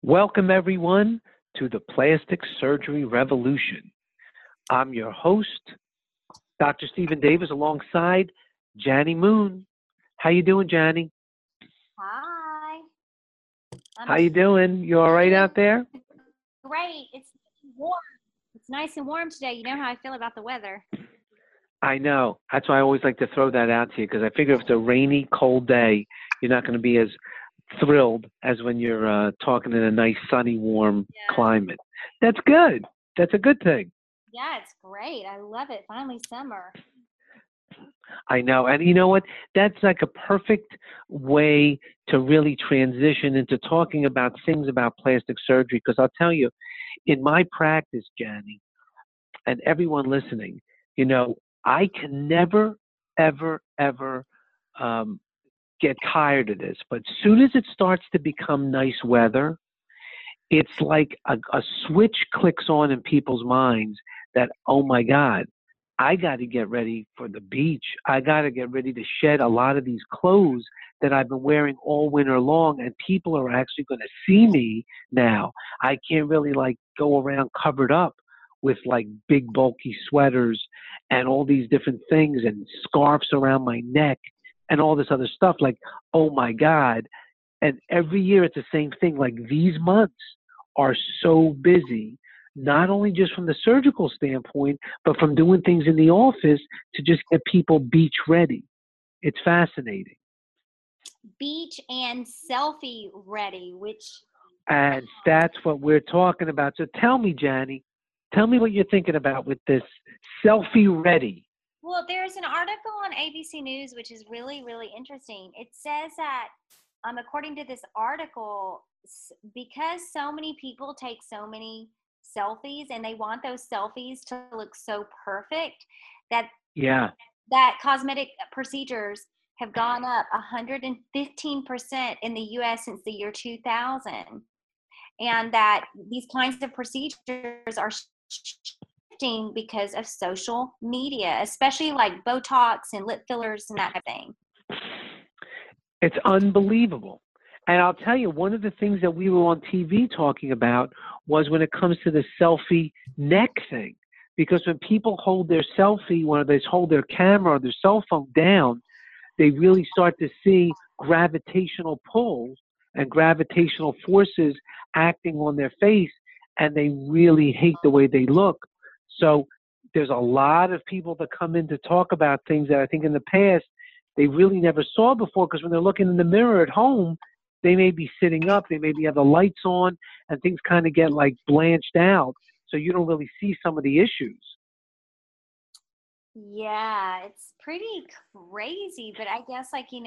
Welcome, everyone, to the Plastic Surgery Revolution. I'm your host, Dr. Stephen Davis, alongside Janny Moon. How you doing, Janny? Hi. How you doing? You all right out there? Great. It's warm. It's nice and warm today. You know how I feel about the weather. I know. That's why I always like to throw that out to you, because I figure if it's a rainy, cold day, you're not going to be as thrilled as when you're talking in a nice, sunny, warm climate. That's good. That's a good thing. Yeah, it's great. I love it. Finally summer. I know. And you know what? That's like a perfect way to really transition into talking about things about plastic surgery. Because I'll tell you, in my practice, Janny, and everyone listening, I can never, ever, ever get tired of this. But as soon as it starts to become nice weather, it's like a switch clicks on in people's minds that, oh my God, I got to get ready for the beach. I got to get ready to shed a lot of these clothes that I've been wearing all winter long, and people are actually going to see me now. I can't really go around covered up with big bulky sweaters and all these different things and scarves around my neck and all this other stuff. Oh my God. And every year it's the same thing. These months are so busy, not only just from the surgical standpoint, but from doing things in the office to just get people beach ready. It's fascinating. Beach and selfie ready, And that's what we're talking about. So tell me, Janny, tell me what you're thinking about with this selfie ready. Well, there's an article on ABC News, which is really, really interesting. It says that, according to this article, because so many people take so many selfies and they want those selfies to look so perfect, that cosmetic procedures have gone up 115% in the U.S. since the year 2000, and that these kinds of procedures are shifting because of social media, especially like Botox and lip fillers and that type of thing. It's unbelievable. And I'll tell you, one of the things that we were on TV talking about was when it comes to the selfie neck thing. Because when people hold their selfie, when they hold their camera or their cell phone down, they really start to see gravitational pulls and gravitational forces acting on their face, and they really hate the way they look. So there's a lot of people that come in to talk about things that I think in the past they really never saw before, because when they're looking in the mirror at home, they may be sitting up, they maybe have the lights on, and things kind of get blanched out, so you don't really see some of the issues. Yeah, it's pretty crazy, but I guess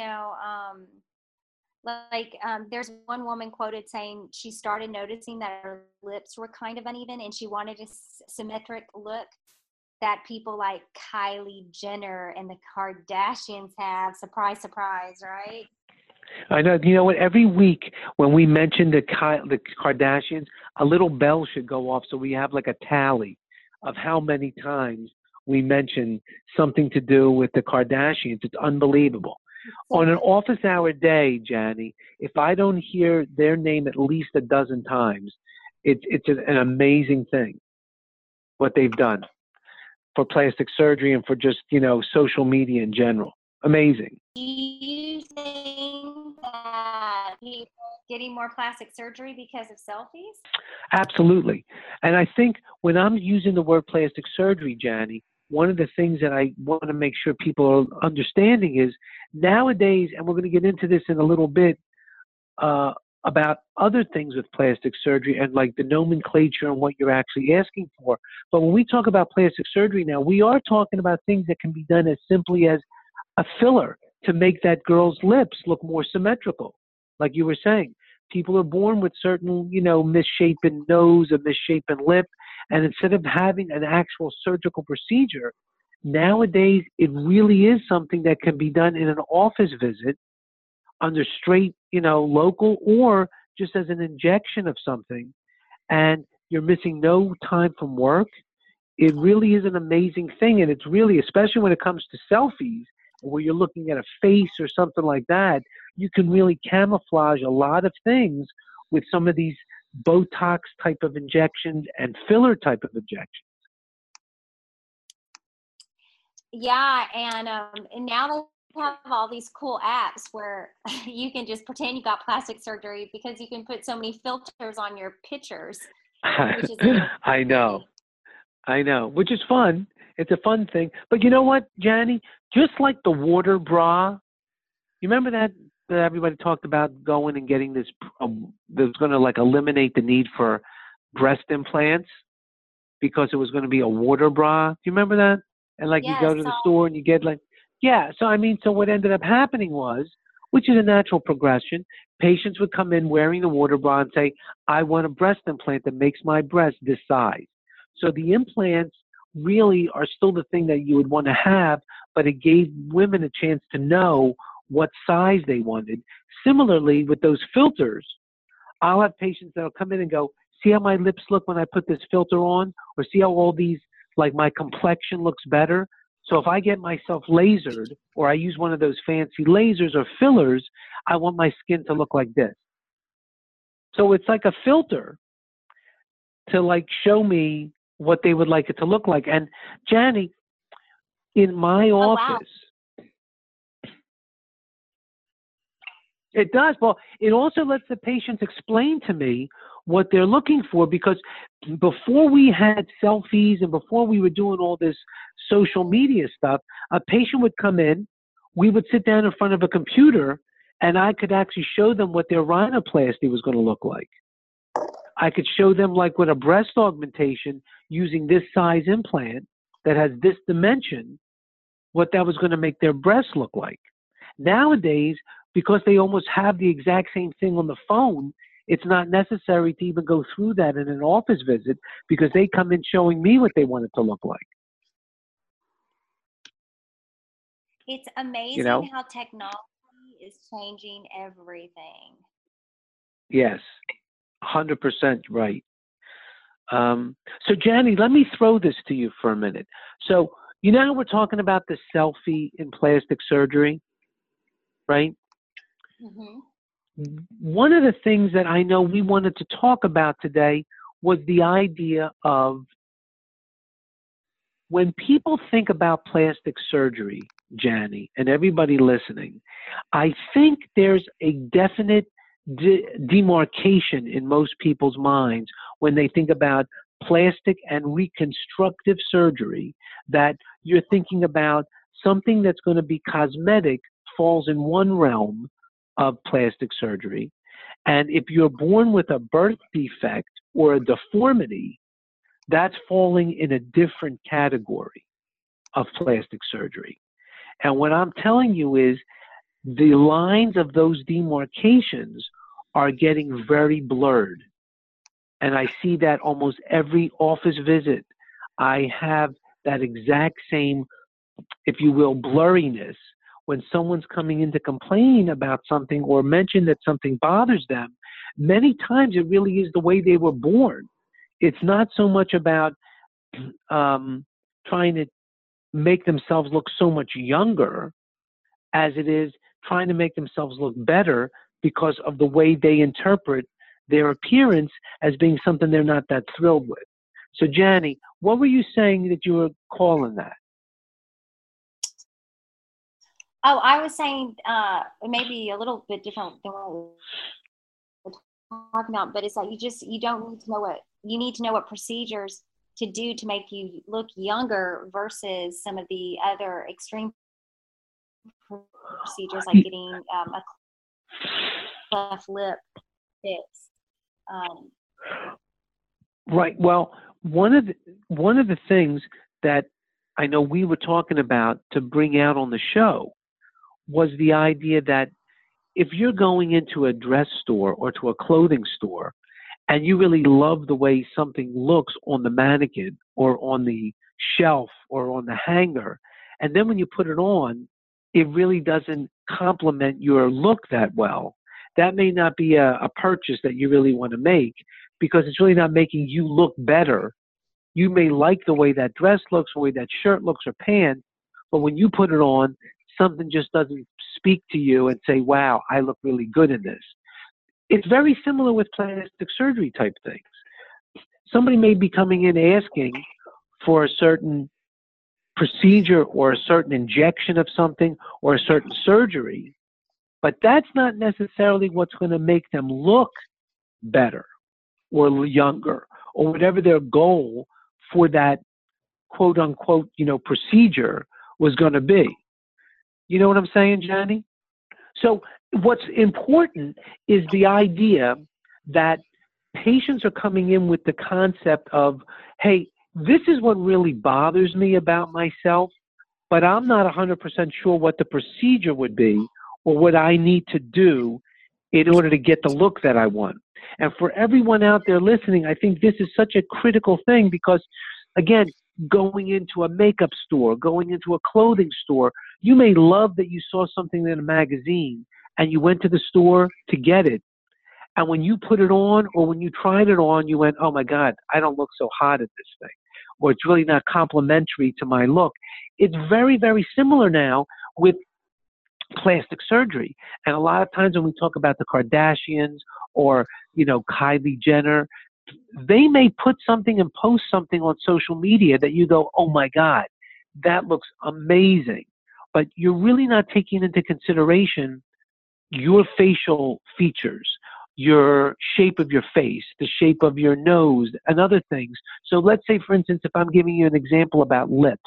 there's one woman quoted saying she started noticing that her lips were kind of uneven and she wanted a symmetric look that people like Kylie Jenner and the Kardashians have. Surprise, surprise, right? I know. You know what? Every week when we mention the Kardashians, a little bell should go off so we have a tally of how many times we mention something to do with the Kardashians. It's unbelievable. On an office hour day, Janny, if I don't hear their name at least a dozen times, it's an amazing thing what they've done for plastic surgery and for just, social media in general. Amazing. Do you think that people are getting more plastic surgery because of selfies? Absolutely. And I think when I'm using the word plastic surgery, Janny, one of the things that I want to make sure people are understanding is nowadays, and we're going to get into this in a little bit, about other things with plastic surgery and the nomenclature and what you're actually asking for. But when we talk about plastic surgery now, we are talking about things that can be done as simply as a filler to make that girl's lips look more symmetrical. Like you were saying, people are born with certain, misshapen nose, a misshapen lip, and instead of having an actual surgical procedure, nowadays it really is something that can be done in an office visit under straight, local, or just as an injection of something, and you're missing no time from work. It really is an amazing thing, and it's really, especially when it comes to selfies, where you're looking at a face or something like that, you can really camouflage a lot of things with some of these Botox type of injections and filler type of injections. Yeah, and now they have all these cool apps where you can just pretend you got plastic surgery because you can put so many filters on your pictures, which is a little I know. creepy. I know, which is fun. It's a fun thing. But you know what, Janny? Just like the water bra, you remember that everybody talked about going and getting this, that was going to like eliminate the need for breast implants because it was going to be a water bra. Do you remember that? And like you go Yes, to so the store and you get like, yeah. So I mean, so what ended up happening was, which is a natural progression, patients would come in wearing the water bra and say, I want a breast implant that makes my breast this size. So the implants really are still the thing that you would want to have, but it gave women a chance to know what size they wanted. Similarly, with those filters, I'll have patients that'll come in and go, see how my lips look when I put this filter on? Or see how all these, like my complexion looks better? So if I get myself lasered or I use one of those fancy lasers or fillers, I want my skin to look like this. So it's like a filter to like show me what they would like it to look like. And Janny, in my oh wow. office, it does. Well, it also lets the patients explain to me what they're looking for, because before we had selfies and before we were doing all this social media stuff, a patient would come in, we would sit down in front of a computer, and I could actually show them what their rhinoplasty was going to look like. I could show them like with a breast augmentation using this size implant that has this dimension, what that was going to make their breasts look like. Nowadays, because they almost have the exact same thing on the phone, it's not necessary to even go through that in an office visit because they come in showing me what they want it to look like. It's You amazing know? how technology is changing everything. Yes, 100% right. So, Janny, let me throw this to you for a minute. So, you know how we're talking about the selfie in plastic surgery, right? Hmm. One of the things that I know we wanted to talk about today was the idea of when people think about plastic surgery, Janny, and everybody listening, I think there's a definite demarcation in most people's minds when they think about plastic and reconstructive surgery, that you're thinking about something that's going to be cosmetic falls in one realm of plastic surgery. And if you're born with a birth defect or a deformity, that's falling in a different category of plastic surgery. And what I'm telling you is the lines of those demarcations are getting very blurred. And I see that almost every office visit. I have that exact same, if you will, blurriness when someone's coming in to complain about something or mention that something bothers them. Many times it really is the way they were born. It's not so much about trying to make themselves look so much younger as it is trying to make themselves look better because of the way they interpret their appearance as being something they're not that thrilled with. So, Janny, what were you saying that you were calling that? Oh, I was saying maybe a little bit different than what we're talking about, but it's like you don't need to know what you need to know what procedures to do to make you look younger versus some of the other extreme procedures like getting a cleft lip fixed. Um, Right. Well, one of the things that I know we were talking about to bring out on the show was the idea that if you're going into a dress store or to a clothing store and you really love the way something looks on the mannequin or on the shelf or on the hanger, and then when you put it on, it really doesn't complement your look that well, that may not be a purchase that you really want to make because it's really not making you look better. You may like the way that dress looks, the way that shirt looks or pants, but when you put it on, something just doesn't speak to you and say, wow, I look really good in this. It's very similar with plastic surgery type things. Somebody may be coming in asking for a certain procedure or a certain injection of something or a certain surgery, but that's not necessarily what's going to make them look better or younger or whatever their goal for that quote unquote, procedure was going to be. You know what I'm saying, Johnny? So what's important is the idea that patients are coming in with the concept of, hey, this is what really bothers me about myself, but I'm not 100% sure what the procedure would be or what I need to do in order to get the look that I want. And for everyone out there listening, I think this is such a critical thing because, again, going into a makeup store, going into a clothing store, you may love that you saw something in a magazine and you went to the store to get it. And when you put it on or when you tried it on, you went, oh my God, I don't look so hot at this thing. Or it's really not complimentary to my look. It's very, very similar now with plastic surgery. And a lot of times when we talk about the Kardashians or, Kylie Jenner, they may put something and post something on social media that you go, oh my God, that looks amazing. But you're really not taking into consideration your facial features, your shape of your face, the shape of your nose, and other things. So let's say, for instance, if I'm giving you an example about lips,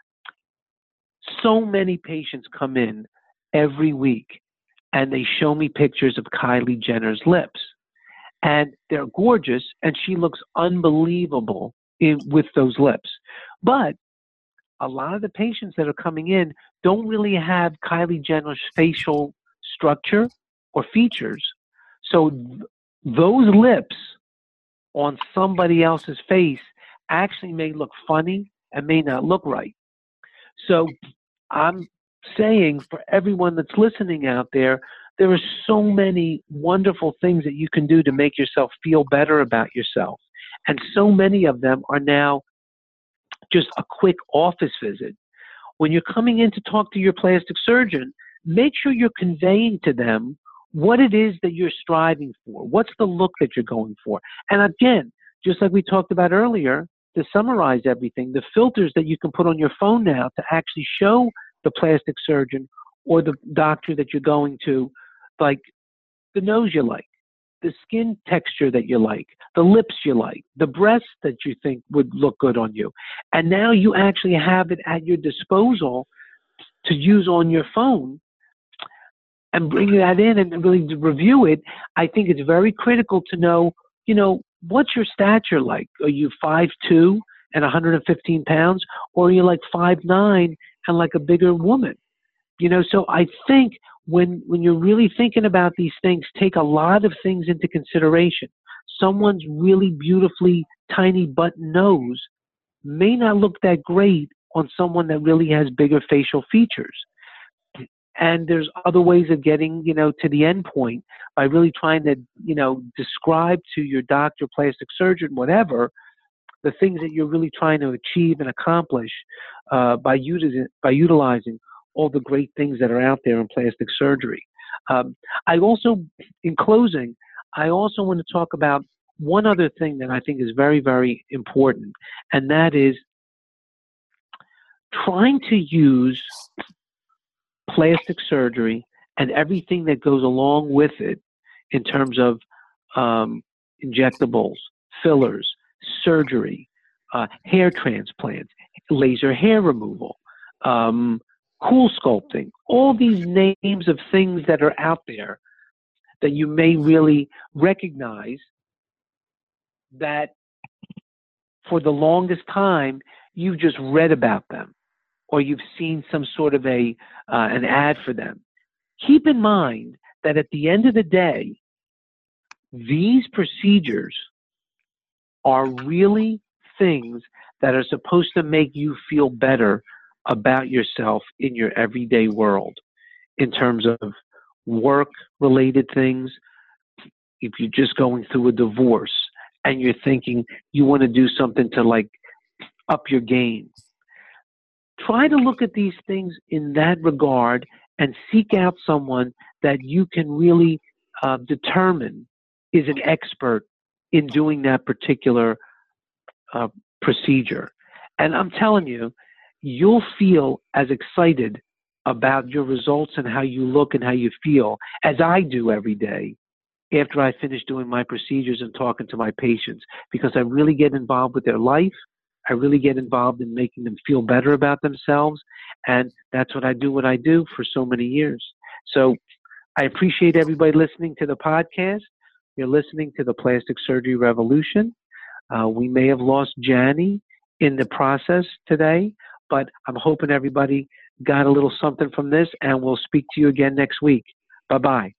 so many patients come in every week and they show me pictures of Kylie Jenner's lips. And they're gorgeous, and she looks unbelievable with those lips. But a lot of the patients that are coming in don't really have Kylie Jenner's facial structure or features. So those lips on somebody else's face actually may look funny and may not look right. So I'm saying for everyone that's listening out there, there are so many wonderful things that you can do to make yourself feel better about yourself. And so many of them are now just a quick office visit. When you're coming in to talk to your plastic surgeon, make sure you're conveying to them what it is that you're striving for. What's the look that you're going for? And again, just like we talked about earlier, to summarize everything, the filters that you can put on your phone now to actually show the plastic surgeon or the doctor that you're going to, like the nose you like, the skin texture that you like, the lips you like, the breasts that you think would look good on you. And now you actually have it at your disposal to use on your phone and bring that in and really review it. I think it's very critical to know, what's your stature like? Are you 5'2" and 115 pounds, or are you like 5'9" and like a bigger woman? So I think when you're really thinking about these things, take a lot of things into consideration. Someone's really beautifully tiny button nose may not look that great on someone that really has bigger facial features. And there's other ways of getting, to the end point by really trying to, describe to your doctor, plastic surgeon, whatever, the things that you're really trying to achieve and accomplish by utilizing all the great things that are out there in plastic surgery. I also, in closing, I also want to talk about one other thing that I think is very, very important, and that is trying to use plastic surgery and everything that goes along with it in terms of injectables, fillers, surgery, hair transplants, laser hair removal, cool sculpting, all these names of things that are out there that you may really recognize that for the longest time you've just read about them or you've seen some sort of an ad for them. Keep in mind that at the end of the day, these procedures are really things that are supposed to make you feel better about yourself in your everyday world in terms of work-related things. If you're just going through a divorce and you're thinking you want to do something to like up your game, try to look at these things in that regard and seek out someone that you can really determine is an expert in doing that particular procedure. And I'm telling you, you'll feel as excited about your results and how you look and how you feel as I do every day after I finish doing my procedures and talking to my patients, because I really get involved with their life. I really get involved in making them feel better about themselves. And that's what I do for so many years. So I appreciate everybody listening to the podcast. You're listening to the Plastic Surgery Revolution. We may have lost Janny in the process today, but I'm hoping everybody got a little something from this, and we'll speak to you again next week. Bye-bye.